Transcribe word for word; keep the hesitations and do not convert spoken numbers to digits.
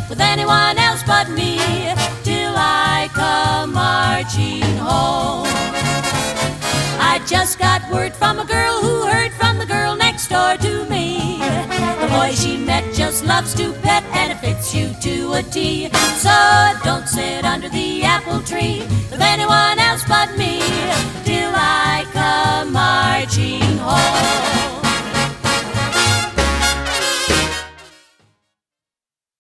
with anyone else but me, till I come marching home. I just got word from a girl who heard from the girl next door to me. The boy she met just loves to pet, and it fits you to a T. So don't sit under the apple tree with anyone else but me.